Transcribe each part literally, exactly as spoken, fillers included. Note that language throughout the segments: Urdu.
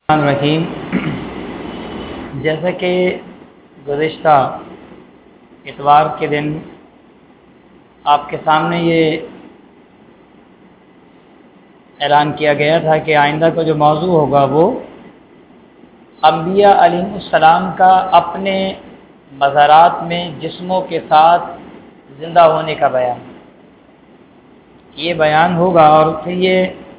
الرحیم جیسا کہ گزشتہ اتوار کے دن آپ کے سامنے یہ اعلان کیا گیا تھا کہ آئندہ کا جو موضوع ہوگا وہ انبیاء علیہم السلام کا اپنے مزارات میں جسموں کے ساتھ زندہ ہونے کا بیان یہ بیان ہوگا، اور پھر یہ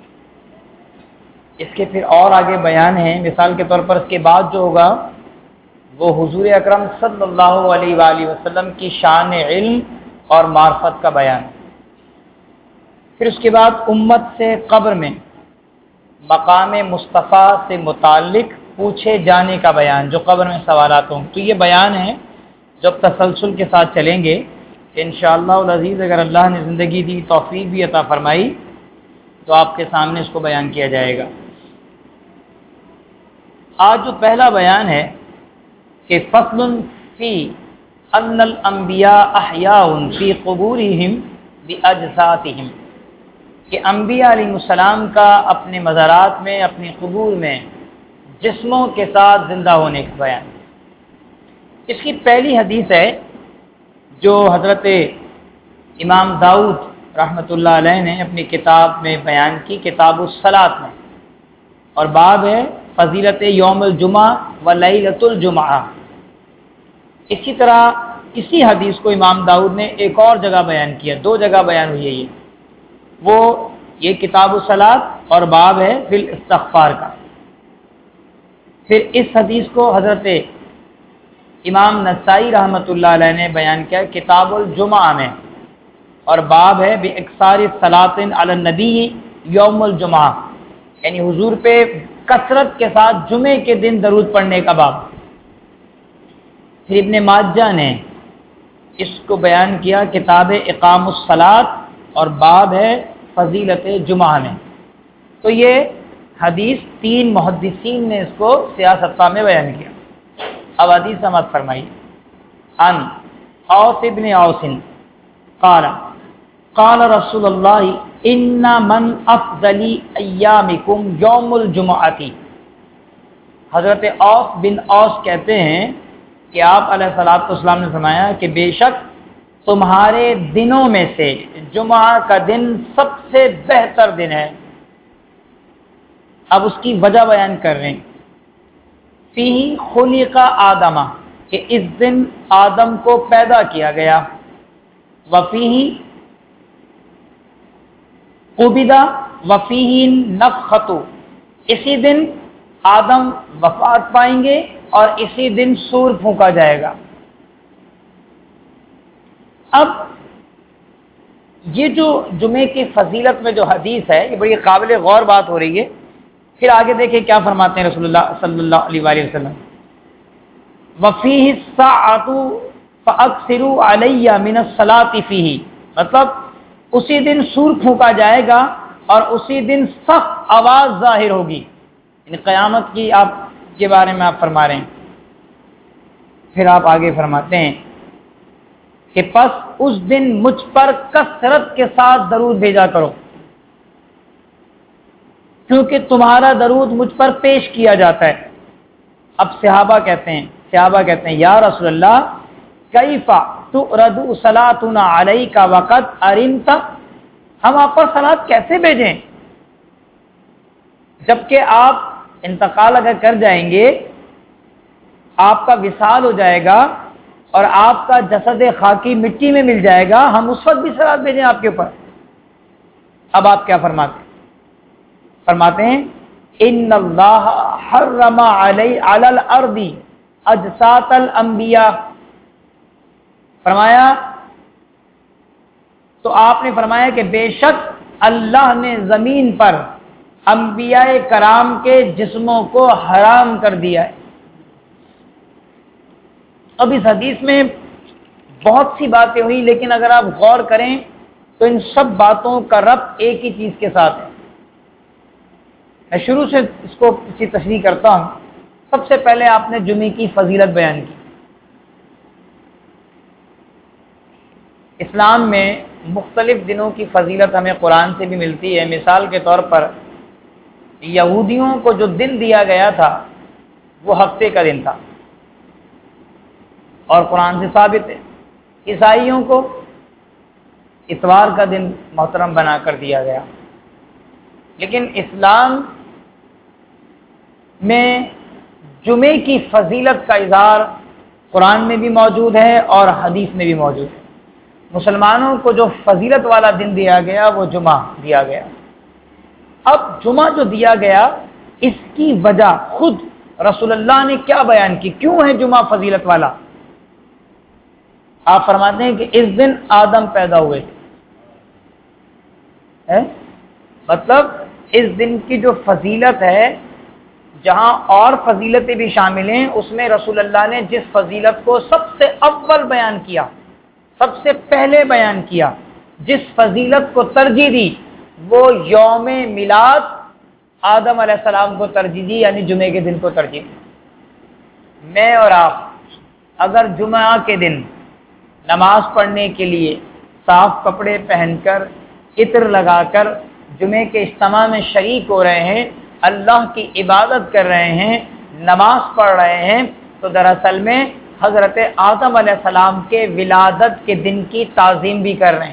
اس کے پھر اور آگے بیان ہیں۔ مثال کے طور پر اس کے بعد جو ہوگا وہ حضور اکرم صلی اللہ علیہ وآلہ وسلم کی شان علم اور معرفت کا بیان، پھر اس کے بعد امت سے قبر میں مقام مصطفیٰ سے متعلق پوچھے جانے کا بیان، جو قبر میں سوالات ہوں۔ تو یہ بیان ہے جب تسلسل کے ساتھ چلیں گے انشاءاللہ العزیز، اگر اللہ نے زندگی دی، توفیق بھی عطا فرمائی، تو آپ کے سامنے اس کو بیان کیا جائے گا۔ آج جو پہلا بیان ہے کہ فصل فی ان الانبیاء احیاء فی قبورہم باجسادہم، کہ انبیاء علیہ السلام کا اپنے مزارات میں، اپنی قبور میں جسموں کے ساتھ زندہ ہونے کا بیان۔ اس کی پہلی حدیث ہے جو حضرت امام داؤد رحمۃ اللہ علیہ نے اپنی کتاب میں بیان کی، کتاب الصلاۃ میں، اور باب ہے فضیلت یوم الجمعہ و لیلۃ الجمعہ۔ اسی طرح اسی حدیث کو امام داؤد نے ایک اور جگہ بیان کیا، دو جگہ بیان ہوئی ہے یہ وہ یہ کتاب الصلاۃ اور باب ہے فی الاستغفار کا۔ پھر اس حدیث کو حضرت امام نسائی رحمۃ اللہ علیہ نے بیان کیا کتاب الجمعہ میں، اور باب ہے باکثار الصلاۃ علی النبی یوم الجمعہ، یعنی حضور پہ کثرت کے ساتھ جمعے کے دن درود پڑھنے کا باب۔ پھر ابن ماجہ نے اس کو بیان کیا کتاب اقام الصلاۃ اور باب ہے فضیلت جمعہ میں۔ تو یہ حدیث تین محدثین نے اس کو سیاستہ میں بیان کیا۔ اب حدیث سماعت فرمائیے۔ ان اوس ابن اوس قال قال رسول اللہ ان من افضل ایامکم یوم الجمعۃ، حضرت اوس بن اوس کہتے ہیں کہ آپ علیہ الصلوۃ والسلام نے فرمایا کہ بے شک تمہارے دنوں میں سے جمعہ کا دن سب سے بہتر دن ہے۔ اب اس کی وجہ بیان کر رہے ہیں، فیہ خلق آدم، کہ اس دن آدم کو پیدا کیا گیا، وفیہ قبض وفیہ نفخۃ، اسی دن آدم وفات پائیں گے اور اسی دن سور پھونکا جائے گا۔ اب یہ جو جمعے کی فضیلت میں جو حدیث ہے یہ بڑی قابل غور بات ہو رہی ہے۔ پھر آگے دیکھیں کیا فرماتے ہیں رسول اللہ صلی اللہ علیہ وآلہ وسلم، وفیہ الساعۃ فاکثروا علی من الصلاۃ فیہ، مطلب اسی دن سور پھونکا جائے گا اور اسی دن سخت آواز ظاہر ہوگی، یعنی قیامت کی آپ کے بارے میں آپ فرما رہے ہیں۔ پھر آپ آگے فرماتے ہیں کہ پس اس دن مجھ پر کثرت کے ساتھ درود بھیجا کرو، کیونکہ تمہارا درود مجھ پر پیش کیا جاتا ہے۔ اب صحابہ کہتے ہیں صحابہ کہتے ہیں یا رسول اللہ کیف تؤرد صلاتنا علیک وقد ارنت، ہم آپ پر صلات کیسے بھیجیں جبکہ آپ انتقال اگر کر جائیں گے، آپ کا وصال ہو جائے گا اور آپ کا جسد خاکی مٹی میں مل جائے گا، ہم اس وقت بھی صلات بھیجیں آپ کے اوپر؟ اب آپ کیا فرماتے ہیں؟ فرماتے ہیں ان اللہ حرم علی علی الارض اجساد الانبیاء، فرمایا تو آپ نے فرمایا کہ بے شک اللہ نے زمین پر انبیاء کرام کے جسموں کو حرام کر دیا ہے۔ اب اس حدیث میں بہت سی باتیں ہوئی، لیکن اگر آپ غور کریں تو ان سب باتوں کا ربط ایک ہی چیز کے ساتھ ہے۔ میں شروع سے اس کو اسی تشریح کرتا ہوں۔ سب سے پہلے آپ نے جمعے کی فضیلت بیان کی۔ اسلام میں مختلف دنوں کی فضیلت ہمیں قرآن سے بھی ملتی ہے۔ مثال کے طور پر یہودیوں کو جو دن دیا گیا تھا وہ ہفتے کا دن تھا اور قرآن سے ثابت ہے۔ عیسائیوں کو اتوار کا دن محترم بنا کر دیا گیا، لیکن اسلام میں جمعے کی فضیلت کا اظہار قرآن میں بھی موجود ہے اور حدیث میں بھی موجود ہے۔ مسلمانوں کو جو فضیلت والا دن دیا گیا وہ جمعہ دیا گیا۔ اب جمعہ جو دیا گیا اس کی وجہ خود رسول اللہ نے کیا بیان کی، کیوں ہے جمعہ فضیلت والا؟ آپ فرماتے ہیں کہ اس دن آدم پیدا ہوئے تھے، ہے؟ مطلب اس دن کی جو فضیلت ہے، جہاں اور فضیلتیں بھی شامل ہیں، اس میں رسول اللہ نے جس فضیلت کو سب سے اول بیان کیا، سب سے پہلے بیان کیا، جس فضیلت کو ترجیح دی، وہ یوم میلاد آدم علیہ السلام کو ترجیح دی، یعنی جمعے کے دن کو ترجیح دی۔ میں اور آپ اگر جمعہ کے دن نماز پڑھنے کے لیے صاف کپڑے پہن کر، عطر لگا کر جمعے کے اجتماع میں شریک ہو رہے ہیں، اللہ کی عبادت کر رہے ہیں، نماز پڑھ رہے ہیں، تو دراصل میں حضرت آدم علیہ السلام کے ولادت کے دن کی تعظیم بھی کر رہے ہیں۔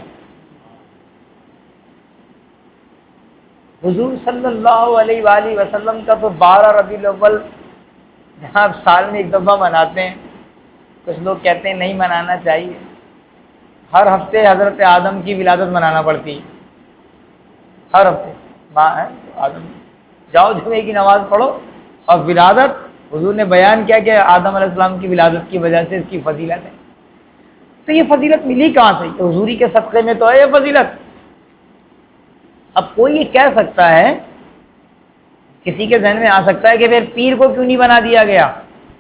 حضور صلی اللہ علیہ وآلہ وسلم کا تو بارہ ربیع الاول جہاں سال میں ایک دفعہ مناتے ہیں، کچھ لوگ کہتے ہیں نہیں منانا چاہیے، ہر ہفتے حضرت آدم کی ولادت منانا پڑتی ہے، ہر ہفتے ماں ہے آدم، جاؤ جمعے کی نماز پڑھو، اور ولادت حضور نے بیان کیا کہ آدم علیہ السلام کی ولادت کی وجہ سے اس کی فضیلت ہے۔ تو یہ فضیلت ملی کہاں سے؟ حضوری کے صدقے میں تو ہے یہ فضیلت۔ اب کوئی یہ کہہ سکتا ہے، کسی کے ذہن میں آ سکتا ہے کہ پھر پیر کو کیوں نہیں بنا دیا گیا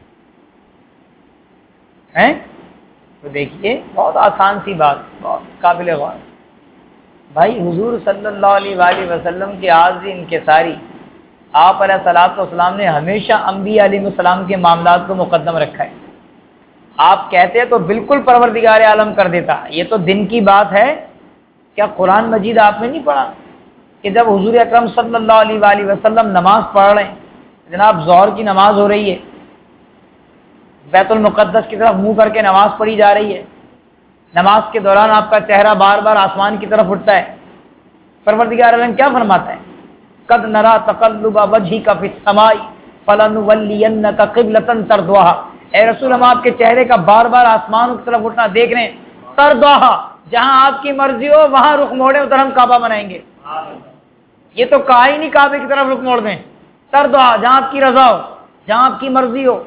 ہے؟ تو دیکھیے بہت آسان سی بات، بہت قابل غور۔ بھائی حضور صلی اللہ علیہ وآلہ وسلم کے عارضی انکساری، آپ علیہ الصلوۃ والسلام نے ہمیشہ انبیاء علیہ السلام کے معاملات کو مقدم رکھا ہے۔ آپ کہتے تو بالکل پروردگار عالم کر دیتا، یہ تو دن کی بات ہے۔ کیا قرآن مجید آپ نے نہیں پڑھا کہ جب حضور اکرم صلی اللہ علیہ وآلہ وسلم نماز پڑھ رہے ہیں، جناب ظہر کی نماز ہو رہی ہے، بیت المقدس کی طرف منہ کر کے نماز پڑھی جا رہی ہے، نماز کے دوران آپ کا چہرہ بار بار آسمان کی طرف اٹھتا ہے، پروردگار عالم کیا فرماتا ہے؟ قد نرا تقلب وجهك في السماء فلنولينك قبلة ترضاها، اے رسول ہم آپ کے چہرے کا بار بار آسمان کی طرف اٹھنا دیکھ رہے ہیں، ترضاها، جہاں آپ کی مرضی ہو وہاں رخ موڑے، ادھر ہم کعبہ بنائیں گے۔ یہ تو کہا ہی نہیں کعبے کی طرف رخ موڑ دیں، ترضاها، جہاں آپ کی رضا ہو، جہاں آپ کی مرضی ہو۔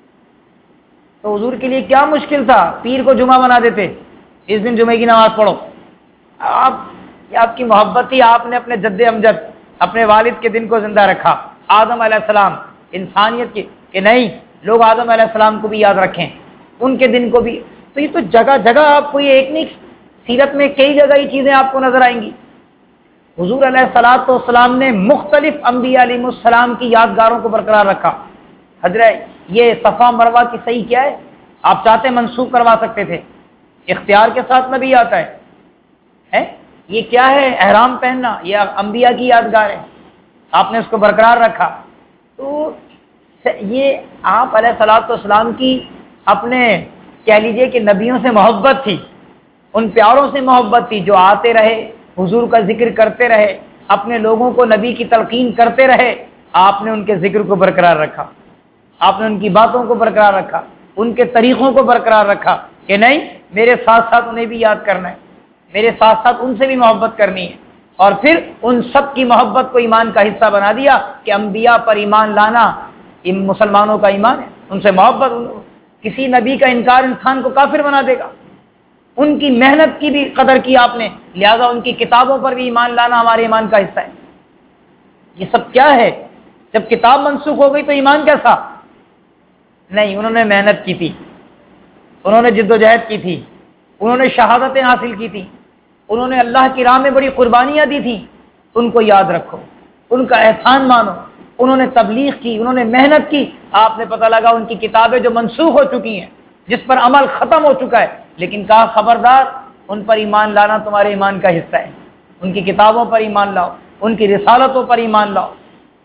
تو حضور کے لیے کیا مشکل تھا، پیر کو جمعہ بنا دیتے، اس دن جمعے کی نماز پڑھو۔ آپ یہ آپ کی محبت تھی، آپ نے اپنے جد امجد، اپنے والد کے دن کو زندہ رکھا، آدم علیہ السلام، انسانیت کی، کہ نہیں لوگ آدم علیہ السلام کو بھی یاد رکھیں، ان کے دن کو بھی۔ تو یہ تو جگہ جگہ آپ کو یہ ایک نہیں، سیرت میں کئی جگہ یہ چیزیں آپ کو نظر آئیں گی۔ حضور علیہ الصلوۃ والسلام نے مختلف انبیاء علیہ السلام کی یادگاروں کو برقرار رکھا۔ حضرت یہ صفا مروہ کی صحیح کیا ہے، آپ چاہتے منسوخ کروا سکتے تھے، اختیار کے ساتھ نبی آتا ہے، ہے یہ کیا ہے احرام پہننا، یہ انبیاء کی یادگار ہے، آپ نے اس کو برقرار رکھا۔ تو یہ آپ علیہ الصلوۃ والسلام کی اپنے کہہ لیجئے کہ نبیوں سے محبت تھی، ان پیاروں سے محبت تھی جو آتے رہے، حضور کا ذکر کرتے رہے، اپنے لوگوں کو نبی کی تلقین کرتے رہے، آپ نے ان کے ذکر کو برقرار رکھا، آپ نے ان کی باتوں کو برقرار رکھا، ان کے طریقوں کو برقرار رکھا کہ نہیں میرے ساتھ ساتھ انہیں بھی یاد کرنا ہے، میرے ساتھ ساتھ ان سے بھی محبت کرنی ہے، اور پھر ان سب کی محبت کو ایمان کا حصہ بنا دیا کہ انبیاء پر ایمان لانا ان مسلمانوں کا ایمان ہے، ان سے محبت، کسی نبی کا انکار انسان کو کافر بنا دے گا، ان کی محنت کی بھی قدر کی آپ نے، لہذا ان کی کتابوں پر بھی ایمان لانا ہمارے ایمان کا حصہ ہے۔ یہ سب کیا ہے؟ جب کتاب منسوخ ہو گئی تو ایمان کیسا؟ نہیں، انہوں نے محنت کی تھی، انہوں نے جد و جہد کی تھی، انہوں نے شہادتیں حاصل کی تھی، انہوں نے اللہ کی راہ میں بڑی قربانیاں دی تھیں، ان کو یاد رکھو، ان کا احسان مانو، انہوں نے تبلیغ کی، انہوں نے محنت کی، آپ نے پتہ لگا ان کی کتابیں جو منسوخ ہو چکی ہیں، جس پر عمل ختم ہو چکا ہے، لیکن کہا خبردار ان پر ایمان لانا تمہارے ایمان کا حصہ ہے، ان کی کتابوں پر ایمان لاؤ، ان کی رسالتوں پر ایمان لاؤ۔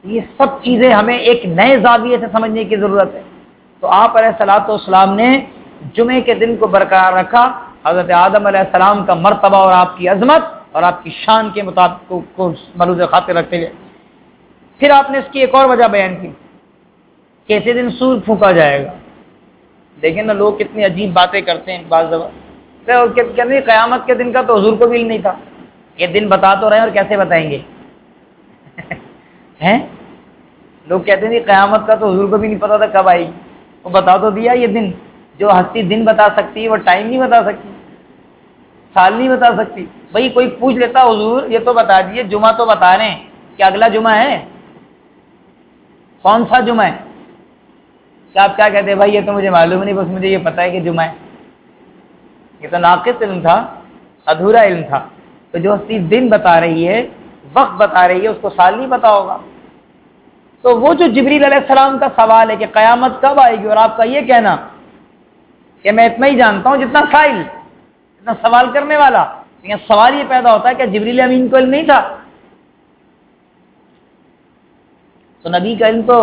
یہ سب چیزیں ہمیں ایک نئے زاویے سے سمجھنے کی ضرورت ہے۔ تو آپ علیہ الصلوۃ والسلام نے جمعے کے دن کو برقرار رکھا، حضرت آدم علیہ السلام کا مرتبہ اور آپ کی عظمت اور آپ کی شان کے مطابق کو ملحوظ خاطر رکھتے ہوئے۔ پھر آپ نے اس کی ایک اور وجہ بیان کی کہ اسی دن سور پھونکا جائے گا۔ دیکھیں نا لوگ کتنی عجیب باتیں کرتے ہیں بعض دفعہ، کہتے ہیں قیامت کے دن کا تو حضور کو بھی علم نہیں تھا، یہ دن بتا تو رہے ہیں اور کیسے بتائیں گے ہیں؟ لوگ کہتے ہیں قیامت کا تو حضور کو بھی نہیں پتا تھا کب آئے گی، وہ بتا تو دیا یہ دن۔ جو ہستی دن بتا سکتی ہے وہ ٹائم نہیں بتا سکتی، سال نہیں بتا سکتی۔ بھئی کوئی پوچھ لیتا حضور یہ تو بتا دیے جمعہ تو بتا رہے ہیں کہ اگلا جمعہ ہے، کون سا جمعہ ہے؟ کیا آپ کیا کہتے ہیں بھائی یہ تو مجھے معلوم نہیں، بس مجھے یہ پتا ہے کہ جمعہ ہے۔ یہ تو ناقص علم تھا، ادھورا علم تھا۔ تو جو ہستی دن بتا رہی ہے، وقت بتا رہی ہے، اس کو سال نہیں پتا ہوگا۔ تو وہ جو جبریل علیہ السلام کا سوال ہے کہ قیامت کب آئے گی، اور آپ کا یہ کہنا کہ میں اتنا ہی جانتا ہوں جتنا سائل، اتنا سوال کرنے والا، لیکن سوال یہ پیدا ہوتا ہے کہ جبریل امین کو علم نہیں تھا؟ تو نبی کا علم تو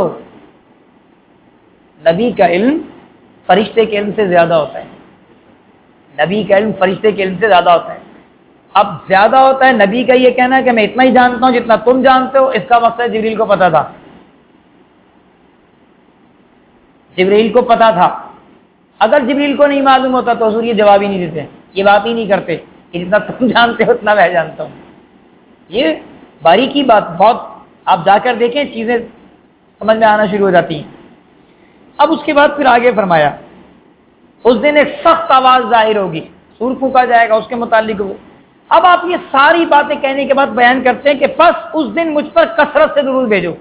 نبی کا علم فرشتے کے علم سے زیادہ ہوتا ہے، نبی کا علم فرشتے کے علم سے زیادہ ہوتا ہے۔ اب زیادہ ہوتا ہے نبی کا یہ کہنا کہ میں اتنا ہی جانتا ہوں جتنا تم جانتے ہو، اس کا مقصد جبریل کو پتا تھا، جبریل کو پتا تھا۔ اگر جبریل کو نہیں معلوم ہوتا تو حضور یہ جواب ہی نہیں دیتے، یہ بات ہی نہیں کرتے کہ جتنا تم جانتے ہو اتنا میں جانتا ہوں۔ یہ باریکی بات، بہت آپ جا کر دیکھیں چیزیں سمجھ میں آنا شروع ہو جاتی ہیں۔ اب اس کے بعد پھر آگے فرمایا اس دن ایک سخت آواز ظاہر ہوگی، سور پھونکا جائے گا، اس کے متعلق ہو۔ اب آپ یہ ساری باتیں کہنے کے بعد بیان کرتے ہیں کہ پس اس دن مجھ پر کثرت سے درود بھیجو۔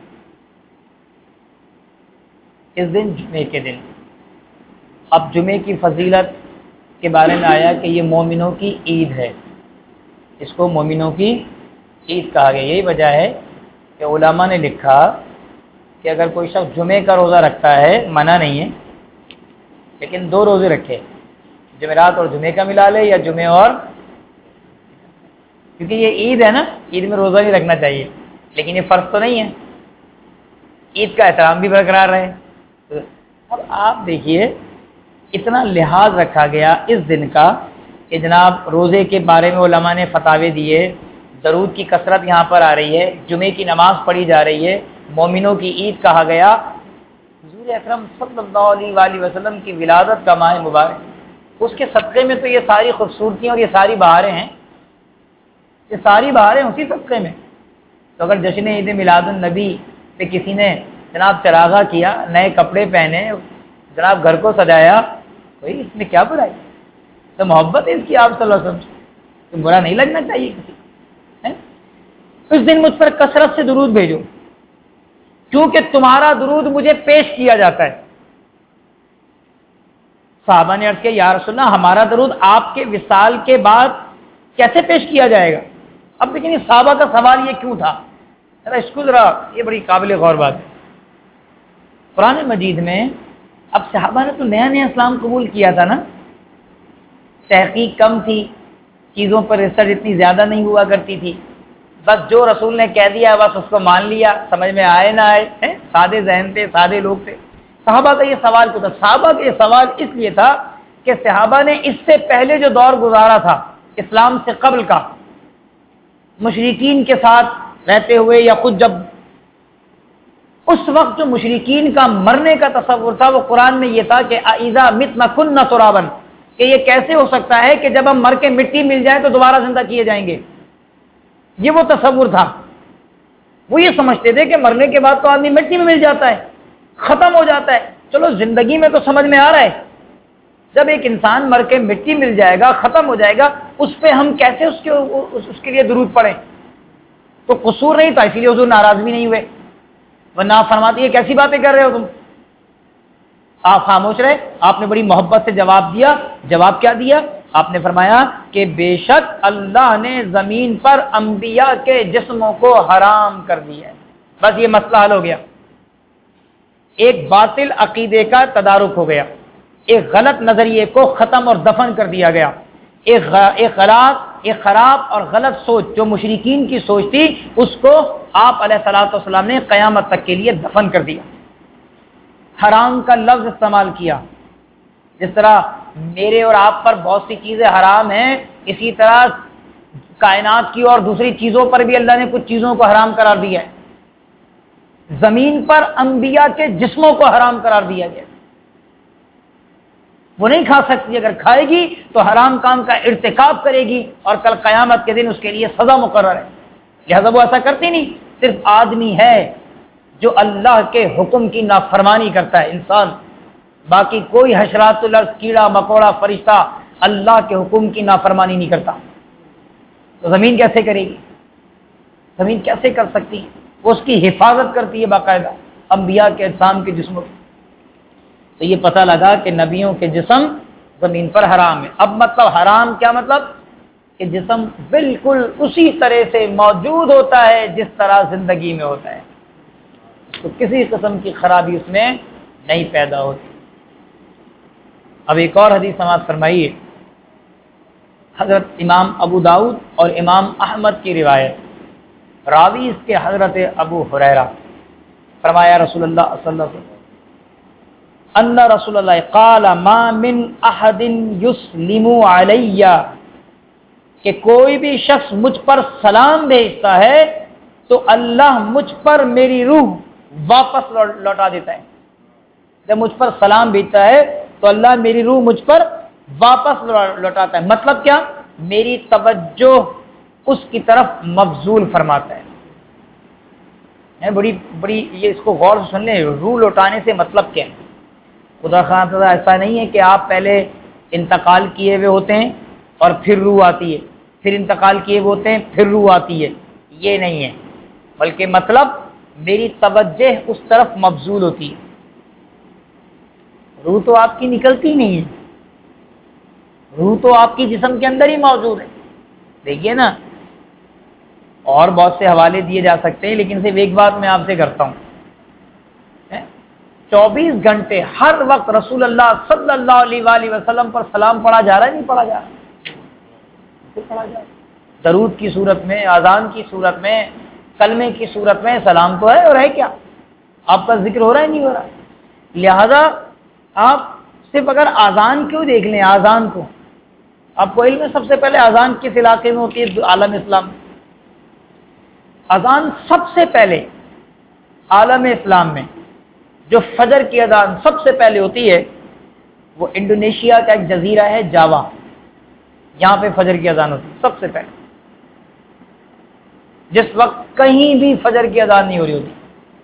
اس دن جمعے کے دن، اب جمعے کی فضیلت کے بارے میں آیا کہ یہ مومنوں کی عید ہے، اس کو مومنوں کی عید کہا گیا۔ یہی وجہ ہے کہ علماء نے لکھا کہ اگر کوئی شخص جمعے کا روزہ رکھتا ہے، منع نہیں ہے، لیکن دو روزے رکھے، جمعرات اور جمعے کا ملا لے یا جمعے اور، کیونکہ یہ عید ہے نا، عید میں روزہ نہیں رکھنا چاہیے، لیکن یہ فرض تو نہیں ہے، عید کا احترام بھی برقرار رہے۔ اب آپ دیکھیے اتنا لحاظ رکھا گیا اس دن کا کہ جناب روزے کے بارے میں علماء نے فتاوے دیے، درود کی کثرت یہاں پر آ رہی ہے، جمعے کی نماز پڑھی جا رہی ہے، مومنوں کی عید کہا گیا۔ حضور اکرم صلی اللہ علیہ وآلہ وسلم کی ولادت کا ماہ مبارک، اس کے صدقے میں تو یہ ساری خوبصورتیاں اور یہ ساری بہاریں ہیں، یہ ساری بہاریں اسی صدقے میں۔ تو اگر جشن عید میلاد النبی پہ کسی نے جناب چراغا کیا، نئے کپڑے پہنے، جناب گھر کو سجایا، کوئی اس میں کیا برائی؟ تو محبت ہے اس کی آپ صلی اللہ علیہ وسلم سے، تو برا نہیں لگنا چاہیے کسی ہے؟ اس دن مجھ پر کثرت سے درود بھیجو کیونکہ تمہارا درود مجھے پیش کیا جاتا ہے۔ صحابہ نے عرض کیا یا رسول اللہ ہمارا درود آپ کے وصال کے بعد کیسے پیش کیا جائے گا؟ اب لیکن یہ صحابہ کا سوال یہ کیوں تھا؟ ذرا اس کو ذرا، یہ بڑی قابل غور بات ہے۔ قرآن مجید میں اب صحابہ نے تو نیا نیا اسلام قبول کیا تھا نا، تحقیق کم تھی، چیزوں پر ریسرچ اتنی زیادہ نہیں ہوا کرتی تھی، بس جو رسول نے کہہ دیا بس اس کو مان لیا، سمجھ میں آئے نہ آئے، سادے ذہن تھے، سادے لوگ تھے۔ صحابہ کا یہ سوال کیوں تھا؟ صحابہ کا یہ سوال اس لیے تھا کہ صحابہ نے اس سے پہلے جو دور گزارا تھا اسلام سے قبل کا، مشرکین کے ساتھ رہتے ہوئے یا خود جب، اس وقت جو مشرکین کا مرنے کا تصور تھا وہ قرآن میں یہ تھا کہ اذا متنا کننا ترابا، کہ یہ کیسے ہو سکتا ہے کہ جب ہم مر کے مٹی مل جائیں تو دوبارہ زندہ کیے جائیں گے۔ یہ وہ تصور تھا، وہ یہ سمجھتے تھے کہ مرنے کے بعد تو آدمی مٹی میں مل جاتا ہے، ختم ہو جاتا ہے۔ چلو زندگی میں تو سمجھ میں آ رہا ہے، جب ایک انسان مر کے مٹی مل جائے گا، ختم ہو جائے گا، اس پہ ہم کیسے اس کے اس کے لیے درود پڑھیں؟ تو قصور نہیں تھا، اسی لیے حضور ناراض بھی نہیں ہوئے، ورنہ آپ فرماتے یہ کیسی باتیں کر رہے ہو تم؟ آپ خاموش رہے، آپ نے بڑی محبت سے جواب دیا۔ جواب کیا دیا؟ آپ نے فرمایا کہ بے شک اللہ نے زمین پر انبیاء کے جسموں کو حرام کر دیا ہے۔ بس یہ مسئلہ حل ہو گیا، ایک باطل عقیدے کا تدارک ہو گیا، ایک غلط نظریے کو ختم اور دفن کر دیا گیا، ایک ایک غلط یہ خراب اور غلط سوچ جو مشرکین کی سوچ تھی، اس کو آپ علیہ الصلوۃ والسلام نے قیامت تک کے لیے دفن کر دیا۔ حرام کا لفظ استعمال کیا، جس طرح میرے اور آپ پر بہت سی چیزیں حرام ہیں، اسی طرح کائنات کی اور دوسری چیزوں پر بھی اللہ نے کچھ چیزوں کو حرام قرار دیا ہے۔ زمین پر انبیاء کے جسموں کو حرام قرار دیا گیا، وہ نہیں کھا سکتی، اگر کھائے گی تو حرام کام کا ارتکاب کرے گی اور کل قیامت کے دن اس کے لیے سزا مقرر ہے، لہذا وہ ایسا کرتی نہیں۔ صرف آدمی ہے جو اللہ کے حکم کی نافرمانی کرتا ہے، انسان، باقی کوئی حشرات الارض، کیڑا مکوڑا فرشتہ اللہ کے حکم کی نافرمانی نہیں کرتا۔ تو زمین کیسے کرے گی؟ زمین کیسے کر سکتی؟ وہ اس کی حفاظت کرتی ہے باقاعدہ، انبیاء کے اجسام کے جسموں کی۔ تو یہ پتہ لگا کہ نبیوں کے جسم زمین پر حرام ہے۔ اب مطلب حرام کیا مطلب؟ کہ جسم بالکل اسی طرح سے موجود ہوتا ہے جس طرح زندگی میں ہوتا ہے، اس کو کسی قسم کی خرابی اس میں نہیں پیدا ہوتی۔ اب ایک اور حدیث سماعت فرمائیے، حضرت امام ابو داؤد اور امام احمد کی روایت، راوی اس کے حضرت ابو ہریرہ، فرمایا رسول اللہ صلی اللہ علیہ وسلم ان رسول اللہ قال ما من احد یسلم علی، کہ کوئی بھی شخص مجھ پر سلام بھیجتا ہے تو اللہ مجھ پر میری روح واپس لوٹا دیتا ہے۔ جب مجھ پر سلام بھیجتا ہے تو اللہ میری روح مجھ پر واپس لوٹاتا ہے۔ مطلب کیا؟ میری توجہ اس کی طرف مبذول فرماتا ہے۔ بڑی بڑی یہ اس کو غور سے سن لیں، روح لوٹانے سے مطلب کیا ہے؟ خدا خواہ ایسا نہیں ہے کہ آپ پہلے انتقال کیے ہوئے ہوتے ہیں اور پھر روح آتی ہے، پھر انتقال کیے ہوئے ہوتے ہیں پھر روح آتی ہے، یہ نہیں ہے، بلکہ مطلب میری توجہ اس طرف مبذول ہوتی ہے۔ روح تو آپ کی نکلتی نہیں ہے، روح تو آپ کی جسم کے اندر ہی موجود ہے۔ دیکھیے نا، اور بہت سے حوالے دیے جا سکتے ہیں، لیکن صرف ایک بات میں آپ سے کرتا ہوں، چوبیس گھنٹے ہر وقت رسول اللہ صلی اللہ علیہ وآلہ وسلم پر سلام پڑھا جا رہا ہے، نہیں پڑھا جا رہا؟ پڑھا جا رہا، درود کی صورت میں، اذان کی صورت میں، کلمے کی صورت میں سلام تو ہے، اور ہے کیا؟ آپ کا ذکر ہو رہا ہے نہیں ہو رہا؟ لہذا آپ صرف اگر اذان کیوں دیکھ لیں، اذان کو آپ کو علم ہے سب سے پہلے اذان کس علاقے میں ہوتی ہے؟ عالم اسلام۔ اذان سب سے پہلے عالم اسلام میں جو فجر کی اذان سب سے پہلے ہوتی ہے وہ انڈونیشیا کا ایک جزیرہ ہے جاوا، یہاں پہ فجر کی اذان ہوتی ہے سب سے پہلے، جس وقت کہیں بھی فجر کی اذان نہیں ہو رہی ہوتی۔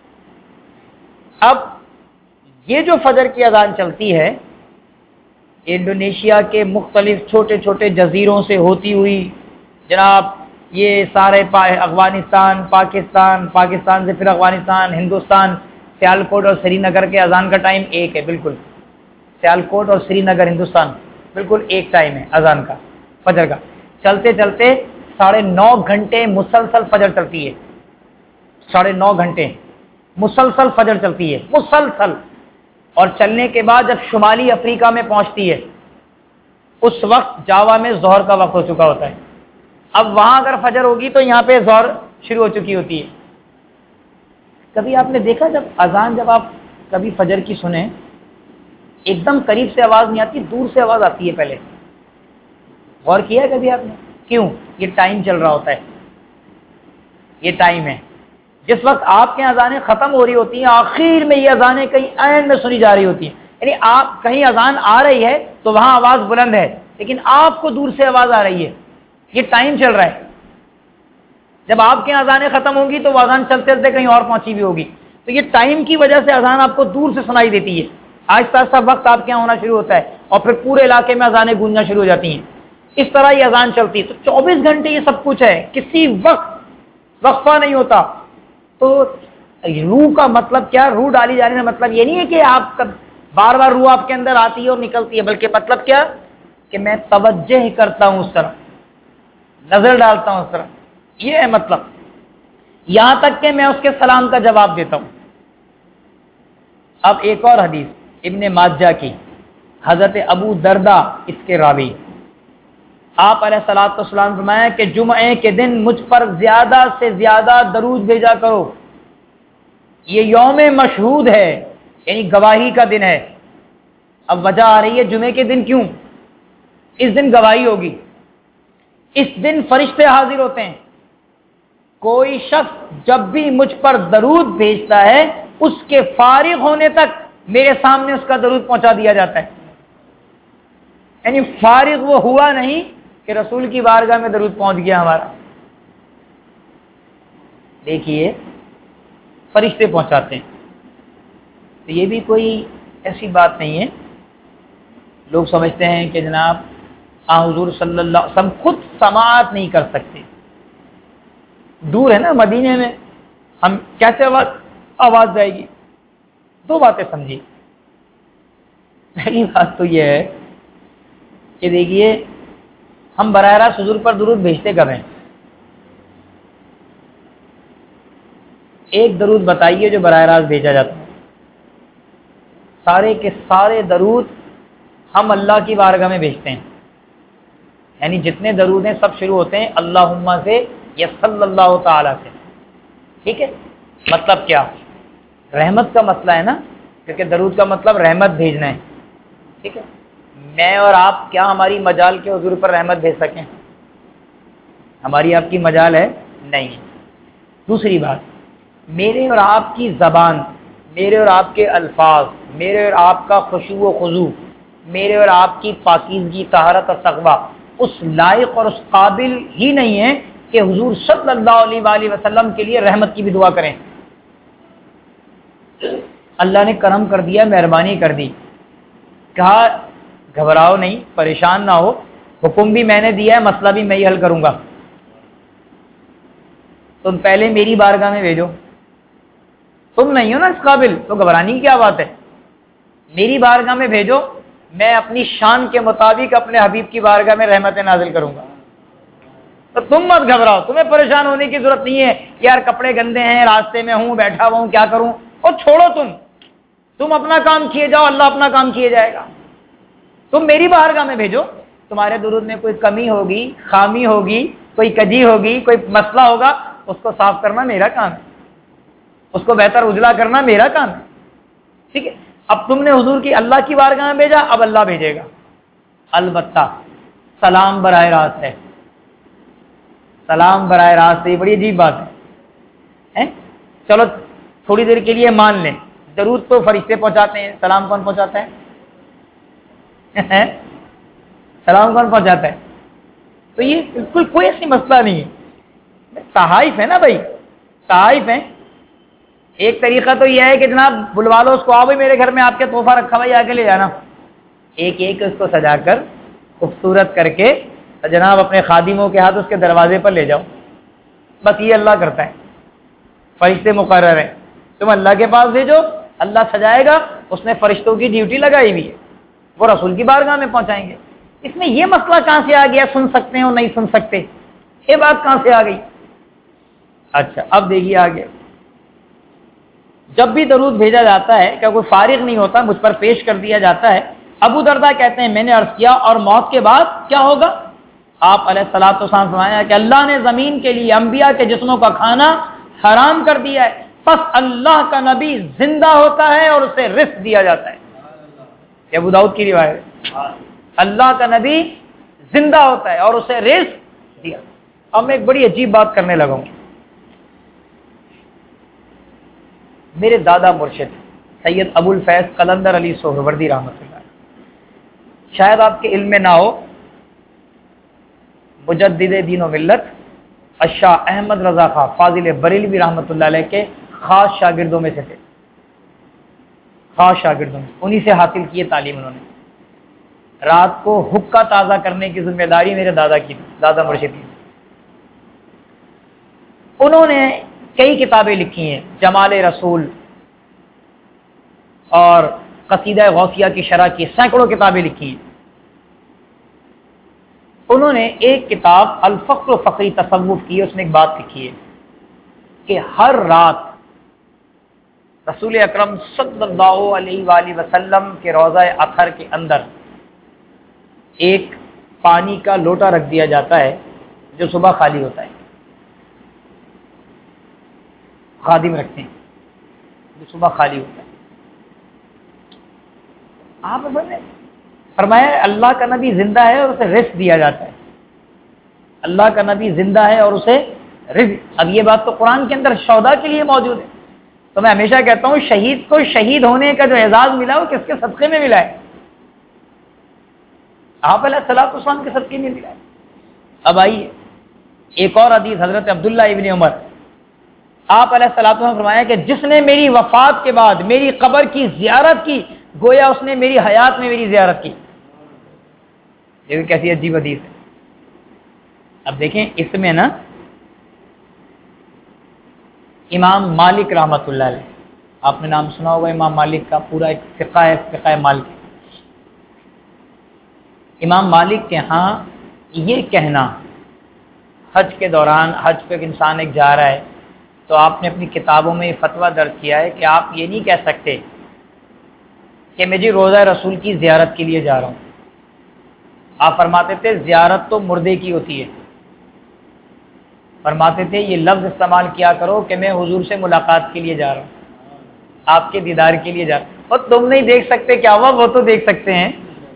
اب یہ جو فجر کی اذان چلتی ہے انڈونیشیا کے مختلف چھوٹے چھوٹے جزیروں سے ہوتی ہوئی جناب یہ سارے افغانستان، پاکستان، پاکستان سے پھر افغانستان، ہندوستان، سیالکوٹ اور سری نگر کے اذان کا ٹائم ایک ہے، بالکل سیالکوٹ اور سری نگر ہندوستان بالکل ایک ٹائم ہے اذان کا، فجر کا۔ چلتے چلتے ساڑھے نو گھنٹے مسلسل فجر چلتی ہے، ساڑھے نو گھنٹے مسلسل فجر چلتی ہے، مسلسل۔ اور چلنے کے بعد جب شمالی افریقہ میں پہنچتی ہے اس وقت جاوا میں ظہر کا وقت ہو چکا ہوتا ہے۔ اب وہاں اگر فجر ہوگی تو یہاں پہ ظہر شروع ہو چکی ہوتی ہے۔ کبھی آپ نے دیکھا جب اذان جب آپ کبھی فجر کی سنیں، ایک دم قریب سے آواز نہیں آتی، دور سے آواز آتی ہے پہلے، غور کیا ہے کبھی آپ نے؟ کیوں؟ یہ ٹائم چل رہا ہوتا ہے، یہ ٹائم ہے جس وقت آپ کے اذانیں ختم ہو رہی ہوتی ہیں، آخر میں یہ اذانیں کہیں اینڈ میں سنی جا رہی ہوتی ہیں، یعنی آپ کہیں اذان آ رہی ہے تو وہاں آواز بلند ہے لیکن آپ کو دور سے آواز آ رہی ہے، یہ ٹائم چل رہا ہے۔ جب آپ کے اذانیں ختم ہوگی تو وہ اذان چلتے چلتے کہیں اور پہنچی بھی ہوگی، تو یہ ٹائم کی وجہ سے اذان آپ کو دور سے سنائی دیتی ہے، آہستہ آہستہ وقت آپ کے یہاں ہونا شروع ہوتا ہے اور پھر پورے علاقے میں اذانیں گونجنا شروع ہو جاتی ہیں، اس طرح یہ اذان چلتی ہے۔ تو چوبیس گھنٹے یہ سب کچھ ہے، کسی وقت وقفہ نہیں ہوتا۔ تو روح کا مطلب کیا؟ روح ڈالی جانے کا مطلب یہ نہیں ہے کہ آپ بار بار روح آپ کے اندر آتی ہے اور نکلتی ہے، بلکہ مطلب کیا کہ میں توجہ کرتا ہوں اس طرح، نظر ڈالتا ہوں اس طرح، یہ ہے مطلب، یہاں تک کہ میں اس کے سلام کا جواب دیتا ہوں۔ اب ایک اور حدیث ابن ماجہ کی، حضرت ابو دردہ اس کے راوی، آپ علیہ الصلوۃ والسلام فرمایا کہ جمعے کے دن مجھ پر زیادہ سے زیادہ درود بھیجا کرو، یہ یوم مشہود ہے، یعنی گواہی کا دن ہے۔ اب وجہ آ رہی ہے جمعے کے دن کیوں؟ اس دن گواہی ہوگی، اس دن فرشتے حاضر ہوتے ہیں، کوئی شخص جب بھی مجھ پر درود بھیجتا ہے اس کے فارغ ہونے تک میرے سامنے اس کا درود پہنچا دیا جاتا ہے، یعنی فارغ وہ ہوا نہیں کہ رسول کی بارگاہ میں درود پہنچ گیا ہمارا۔ دیکھیے فرشتے پہنچاتے ہیں، تو یہ بھی کوئی ایسی بات نہیں ہے۔ لوگ سمجھتے ہیں کہ جناب آ حضور صلی اللہ علیہ وسلم خود سماعت نہیں کر سکتے، دور ہے نا مدینے میں، ہم کیسے آواز آواز جائے گی؟ دو باتیں سمجھیے۔ پہلی بات تو یہ ہے کہ دیکھیے ہم براہ راست حضور پر درود بھیجتے کب ہیں؟ ایک درود بتائیے جو براہ راست بھیجا جاتا ہے۔ سارے کے سارے درود ہم اللہ کی بارگاہ میں بھیجتے ہیں، یعنی جتنے درود ہیں سب شروع ہوتے ہیں اللہم سے یا صلی اللہ تعالی سے، ٹھیک ہے؟ مطلب کیا؟ رحمت کا مسئلہ ہے نا، کیونکہ درود کا مطلب رحمت بھیجنا ہے، ٹھیک ہے؟ میں اور آپ کیا ہماری مجال کے حضور پر رحمت بھیج سکیں؟ ہماری آپ کی مجال ہے نہیں۔ دوسری بات، میرے اور آپ کی زبان، میرے اور آپ کے الفاظ، میرے اور آپ کا خشوع و خضوع، میرے اور آپ کی پاکیزگی، طہارت اور تقویٰ اس لائق اور اس قابل ہی نہیں ہے کہ حضور صلی اللہ علیہ وآلہ وسلم کے لیے رحمت کی بھی دعا کریں۔ اللہ نے کرم کر دیا، مہربانی کر دی، کہا گھبراؤ نہیں، پریشان نہ ہو، حکم بھی میں نے دیا ہے، مسئلہ بھی میں ہی حل کروں گا، تم پہلے میری بارگاہ میں بھیجو۔ تم نہیں ہو نا اس قابل تو گھبرانے کی کیا بات ہے؟ میری بارگاہ میں بھیجو، میں اپنی شان کے مطابق اپنے حبیب کی بارگاہ میں رحمتیں نازل کروں گا، تو تم مت گھبراؤ، تمہیں پریشان ہونے کی ضرورت نہیں ہے یار کپڑے گندے ہیں، راستے میں ہوں، بیٹھا ہوا ہوں، کیا کروں؟ اور چھوڑو، تم تم اپنا کام کیے جاؤ، اللہ اپنا کام کیے جائے گا۔ تم میری بارگاہ میں بھیجو، تمہارے درود میں کوئی کمی ہوگی، خامی ہوگی، کوئی کجی ہوگی، کوئی مسئلہ ہوگا، اس کو صاف کرنا میرا کام ہے، اس کو بہتر اجلا کرنا میرا کام ہے، ٹھیک ہے؟ اب تم نے حضور کی اللہ کی بارگاہ میں بھیجا، اب اللہ بھیجے گا۔ البتہ سلام براہ راست ہے، سلام براہ راست ہے، یہ بڑی عجیب بات ہے۔ چلو تھوڑی دیر کے لیے مان لیں، درود تو فرشتے پہنچاتے ہیں، سلام کون پہنچاتا ہے؟ سلام کون پہنچاتا ہے؟ تو یہ بالکل کوئی ایسی مسئلہ نہیں ہے، تحائف ہے نا بھائی، تحائف ہیں۔ ایک طریقہ تو یہ ہے کہ جناب بلوا لو اس کو، آؤ بھائی میرے گھر میں آپ کے تحفہ رکھا بھائی، آ کے لے جانا، ایک ایک اس کو سجا کر خوبصورت کر کے جناب اپنے خادموں کے ہاتھ اس کے دروازے پر لے جاؤ، بس یہ اللہ کرتا ہے، فرشتے مقرر ہیں، تم اللہ کے پاس بھیجو، اللہ سجائے گا، اس نے فرشتوں کی ڈیوٹی لگائی ہوئی ہے، وہ رسول کی بارگاہ میں پہنچائیں گے۔ اس میں یہ مسئلہ کہاں سے آ گیا سن سکتے ہیں اور نہیں سن سکتے؟ یہ بات کہاں سے آ گئی؟ اچھا اب دیکھیے آگے، جب بھی درود بھیجا جاتا ہے کہ کوئی فارغ نہیں ہوتا، مجھ پر پیش کر دیا جاتا ہے۔ ابو درداء کہتے ہیں میں نے عرض کیا اور موت کے بعد کیا ہوگا؟ آپ علیہ الصلوۃ والسلام فرمایا کہ اللہ نے زمین کے لیے انبیاء کے جسموں کا کھانا حرام کر دیا ہے، پس اللہ کا نبی زندہ ہوتا ہے اور اسے رزق دیا جاتا ہے۔ یہ ابو داؤد کی روایت ہے، اللہ کا نبی زندہ ہوتا ہے اور اسے رزق دیا۔ اب میں ایک بڑی عجیب بات کرنے لگا ہوں۔ میرے دادا مرشد سید ابو الفیض قلندر علی سہروردی رحمۃ اللہ، شاید آپ کے علم میں نہ ہو، مجدد دین و ملت الشاہ احمد رضا خان فاضل بریلوی رحمۃ اللہ علیہ کے خاص شاگردوں میں سے تھے، خاص شاگردوں میں، انہی سے حاصل کیے تعلیم انہوں نے۔ رات کو حقہ تازہ کرنے کی ذمہ داری میرے دادا کی، دادا مرشد کی۔ انہوں نے کئی کتابیں لکھی ہیں، جمال رسول اور قصیدہ غوثیہ کی شرح کی سینکڑوں کتابیں لکھی ہیں۔ انہوں نے ایک کتاب الفقر و فقری تصوف کی، اس میں ایک بات لکھی ہے کہ ہر رات رسول اکرم صلی اللہ علیہ وآلہ وسلم کے روضہ اطہر کے اندر ایک پانی کا لوٹا رکھ دیا جاتا ہے جو صبح خالی ہوتا ہے، خادم رکھتے ہیں جو صبح خالی ہوتا ہے۔ آپ نے فرمایا اللہ کا نبی زندہ ہے اور اسے رزق دیا جاتا ہے، اللہ کا نبی زندہ ہے اور اسے رزق۔ اب یہ بات تو قرآن کے اندر شہداء کے لیے موجود ہے، تو میں ہمیشہ کہتا ہوں شہید کو شہید ہونے کا جو اعزاز ملا وہ کس کے صدقے میں ملا ہے؟ آپ علیہ الصلوۃ والسلام کے صدقے میں ملا ہے۔ اب آئیے ایک اور حدیث حضرت عبداللہ ابن عمر، آپ علیہ الصلوۃ والسلام نے فرمایا کہ جس نے میری وفات کے بعد میری قبر کی زیارت کی گویا اس نے میری حیات میں میری زیارت کی۔ یہ کیسی عجیب حدیث ہے۔ اب دیکھیں اس میں نا امام مالک رحمۃ اللہ علیہ، آپ نے نام سنا ہوگا امام مالک کا، پورا ایک فقہ ہے، فقہ مالک۔ امام مالک کے ہاں یہ کہنا حج کے دوران، حج پہ انسان ایک جا رہا ہے تو آپ نے اپنی کتابوں میں یہ فتویٰ درج کیا ہے کہ آپ یہ نہیں کہہ سکتے کہ میں جی روضہ رسول کی زیارت کے لیے جا رہا ہوں۔ آپ فرماتے تھے زیارت تو مردے کی ہوتی ہے، فرماتے تھے یہ لفظ استعمال کیا کرو کہ میں حضور سے ملاقات کے لیے جا رہا ہوں، آپ کے دیدار کے لیے جا رہا ہوں۔ اور تم نہیں دیکھ سکتے کیا ہوا، وہ تو دیکھ سکتے ہیں۔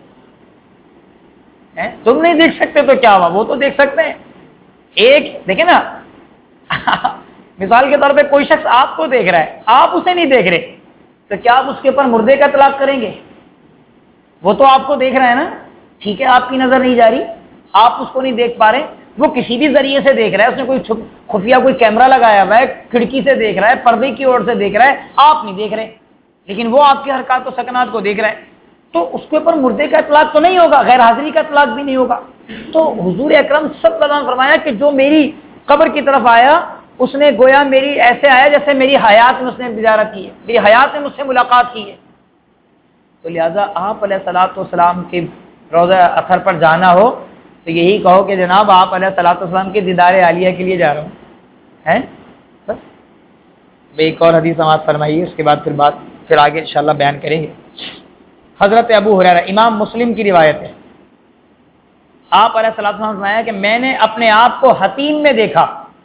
تم نہیں دیکھ سکتے تو کیا ہوا، وہ تو دیکھ سکتے ہیں۔ ایک دیکھیں نا مثال کے طور پہ کوئی شخص آپ کو دیکھ رہا ہے، آپ اسے نہیں دیکھ رہے، تو کیا آپ اس کے اوپر مردے کا اطلاق کریں گے؟ وہ تو آپ کو دیکھ رہا ہے نا، ٹھیک ہے آپ کی نظر نہیں جا رہی، آپ اس کو نہیں دیکھ پا رہے، وہ کسی بھی ذریعے سے دیکھ رہا ہے، اس نے کوئی خفیہ کوئی کیمرہ لگایا ہوا ہے، کھڑکی سے دیکھ رہا ہے، پردے کی اور سے دیکھ رہا ہے، آپ نہیں دیکھ رہے، لیکن وہ آپ کی حرکات و سکنات کو دیکھ رہا ہے، تو اس کے اوپر مردے کا اطلاق تو نہیں ہوگا، غیر حاضری کا اطلاق بھی نہیں ہوگا۔ تو حضور اکرم صلی اللہ علیہ وسلم نے فرمایا کہ جو میری قبر کی طرف آیا اس نے گویا میری ایسے آیا جیسے میری حیات میں اس نے زیارت کی ہے، میری حیات میں مجھ سے ملاقات کی ہے۔ تو لہٰذا آپ علیہ الصلوۃ والسلام کے روضہ اطہر پر جانا ہو تو یہی کہو کہ جناب آپ علیہ الصلوۃ والسلام کے دیدار عالیہ کے لیے جا رہا ہوں، ہے بس۔ ایک اور حدیث سماعت فرمائیے، اس کے بعد پھر بات پھر آگے انشاءاللہ بیان کریں گے۔ حضرت ابو ہریرہ، امام مسلم کی روایت ہے، آپ علیہ الصلوۃ والسلام نے فرمایا کہ میں نے اپنے آپ کو حتیم میں دیکھا،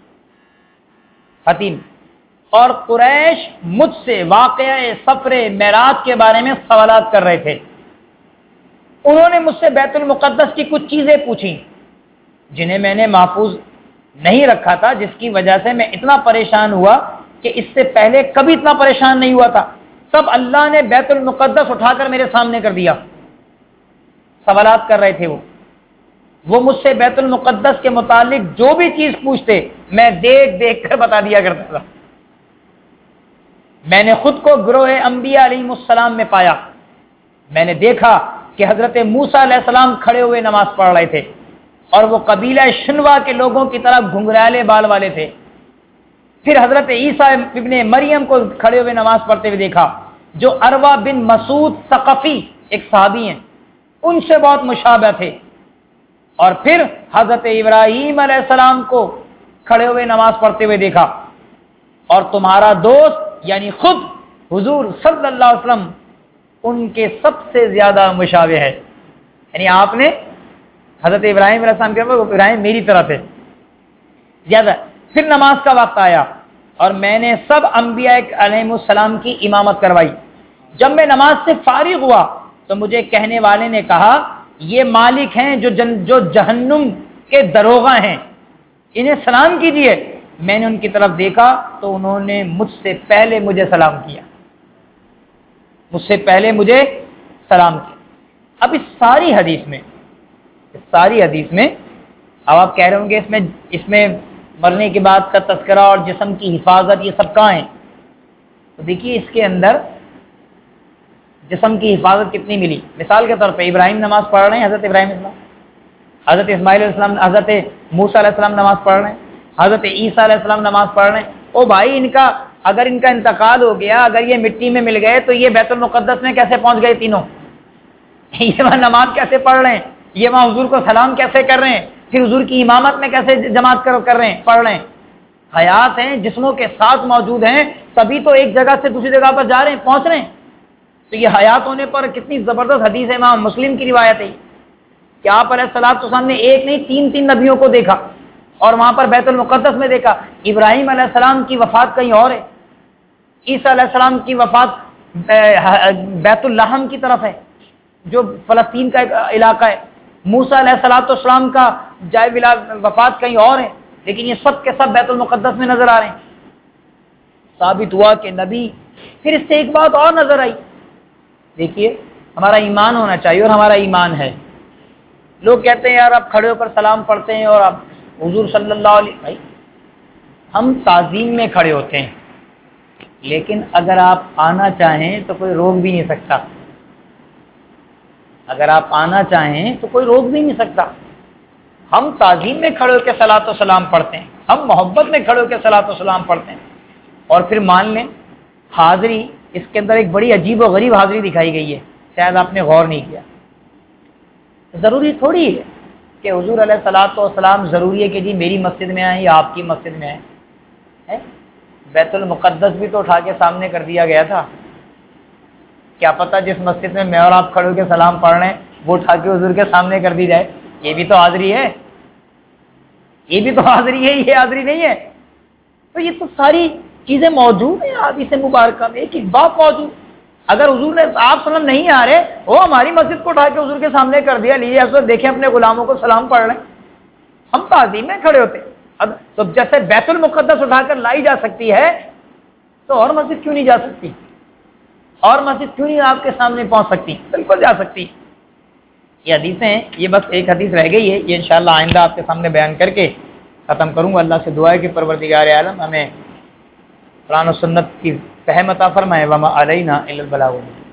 حتیم، اور قریش مجھ سے واقعہ سفر معراج کے بارے میں سوالات کر رہے تھے۔ انہوں نے مجھ سے بیت المقدس کی کچھ چیزیں پوچھی جنہیں میں نے محفوظ نہیں رکھا تھا، جس کی وجہ سے میں اتنا پریشان ہوا کہ اس سے پہلے کبھی اتنا پریشان نہیں ہوا تھا۔ تب اللہ نے بیت المقدس اٹھا کر میرے سامنے کر دیا۔ سوالات کر رہے تھے وہ وہ مجھ سے بیت المقدس کے متعلق جو بھی چیز پوچھتے میں دیکھ دیکھ کر بتا دیا کرتا تھا۔ میں نے خود کو گروہ انبیاء علیہ السلام میں پایا۔ میں نے دیکھا کہ حضرت موسیٰ علیہ السلام کھڑے ہوئے نماز پڑھ رہے تھے اور وہ قبیلہ شنوا کے لوگوں کی طرح گھنگرالے بال والے تھے۔ پھر حضرت عیسیٰ ابن مریم کو کھڑے ہوئے نماز پڑھتے ہوئے دیکھا، جو عروہ بن مسعود ثقفی ایک صحابی ہیں، ان سے بہت مشابہ تھے۔ اور پھر حضرت ابراہیم علیہ السلام کو کھڑے ہوئے نماز پڑھتے ہوئے دیکھا، اور تمہارا دوست یعنی خود حضور صلی اللہ علیہ وسلم ان کے سب سے زیادہ مشابہ ہے۔ یعنی آپ نے حضرت ابراہیم علیہ السلام کے ابراہیم میری طرح تھے زیادہ۔ پھر نماز کا وقت آیا اور میں نے سب انبیاء علیہ السلام کی امامت کروائی۔ جب میں نماز سے فارغ ہوا تو مجھے کہنے والے نے کہا یہ مالک ہیں جو جن جو جہنم کے دروغہ ہیں، انہیں سلام کیجئے۔ میں نے ان کی طرف دیکھا تو انہوں نے مجھ سے پہلے مجھے سلام کیا، مجھ سے پہلے مجھے سلام کیا۔ اب اس ساری حدیث میں اس ساری حدیث میں اب آپ کہہ رہے ہوں گے اس میں اس میں مرنے کے بعد کا تذکرہ اور جسم کی حفاظت یہ سب کہاں ہیں؟ تو دیکھیے اس کے اندر جسم کی حفاظت کتنی ملی۔ مثال کے طور پہ ابراہیم نماز پڑھ رہے ہیں، حضرت ابراہیم علیہ السلام، حضرت اسماعیل علیہ السلام، حضرت موسیٰ علیہ السلام نماز پڑھ رہے ہیں، حضرت عیسیٰ علیہ السلام نماز پڑھ رہے ہیں۔ او بھائی ان کا اگر ان کا انتقال ہو گیا، اگر یہ مٹی میں مل گئے تو یہ بیت المقدس میں کیسے پہنچ گئے تینوں؟ یہ وہاں نماز کیسے پڑھ رہے ہیں؟ یہ وہاں حضور کو سلام کیسے کر رہے ہیں؟ پھر حضور کی امامت میں کیسے جماعت کر کر رہے ہیں پڑھ رہے ہیں؟ حیات ہیں، جسموں کے ساتھ موجود ہیں، تبھی تو ایک جگہ سے دوسری جگہ پر جا رہے ہیں، پہنچ رہے ہیں۔ تو یہ حیات ہونے پر کتنی زبردست حدیث ہے، امام مسلم کی روایت ہے۔ کہ آپ علیہ الصلوۃ والسلام نے ایک نہیں تین تین نبیوں کو دیکھا اور وہاں پر بیت المقدس میں دیکھا. ابراہیم علیہ السلام کی وفات کہیں اور ہے، عیسیٰ علیہ السلام کی وفات بیت اللحم کی طرف ہے جو فلسطین کا ایک علاقہ ہے. موسیٰ علیہ الصلوۃ والسلام کا جائے وفات کہیں اور ہے، لیکن یہ سب کے سب بیت المقدس میں نظر آ رہے ہیں. ثابت ہوا کہ نبی. پھر اس سے ایک بات اور نظر آئی، دیکھیے ہمارا ایمان ہونا چاہیے اور ہمارا ایمان ہے. لوگ کہتے ہیں یار آپ کھڑے ہو کر سلام پڑھتے ہیں اور آپ حضور صلی اللہ علیہ بھائی ہم تعظیم میں کھڑے ہوتے ہیں، لیکن اگر آپ آنا چاہیں تو کوئی روک بھی نہیں سکتا. اگر آپ آنا چاہیں تو کوئی روک بھی نہیں سکتا. ہم تعظیم میں کھڑے ہو کے صلاۃ و سلام پڑھتے ہیں، ہم محبت میں کھڑے ہو کے صلاۃ و سلام پڑھتے ہیں. اور پھر مان لیں حاضری، اس کے اندر ایک بڑی عجیب و غریب حاضری دکھائی گئی ہے، شاید آپ نے غور نہیں کیا. ضروری تھوڑی ہے کہ حضور علیہ الصلوۃ والسلام ضروری ہے کہ جی میری مسجد میں آئیں یا آپ کی مسجد میں آئیں. بیت المقدس بھی تو اٹھا کے سامنے کر دیا گیا تھا. کیا پتہ جس مسجد میں میں اور آپ کھڑے ہو کے سلام پڑھ رہے ہیں وہ اٹھا کے حضور کے سامنے کر دی جائے. یہ بھی تو حاضری ہے، یہ بھی تو حاضری ہے، یہ حاضری نہیں ہے. تو یہ تو ساری چیزیں موجود ہیں حدیث مبارکہ میں. ایک ایک بات موجود. اگر حضور نے آپ صلی اللہ علیہ وسلم نہیں آ رہے، وہ ہماری مسجد کو اٹھا کے حضور کے سامنے کر دیا، لیجیے آپ دیکھیں اپنے غلاموں کو سلام پڑھ رہے ہیں. ہم تعظیم میں کھڑے ہوتے. اب تو جیسے بیت المقدس اٹھا کر لائی جا سکتی ہے تو اور مسجد کیوں نہیں جا سکتی؟ اور مسجد کیوں نہیں آپ کے سامنے پہنچ سکتی؟ بالکل جا سکتی. یہ حدیثیں ہیں، یہ بس ایک حدیث رہ گئی ہے، یہ انشاءاللہ آئندہ آپ کے سامنے بیان کر کے ختم کروں گا. اللہ سے دعا ہے کہ پروردگار عالم ہمیں قرآن و سنت کی فہم عطا فرمائے. وما علینا الا البلاغ.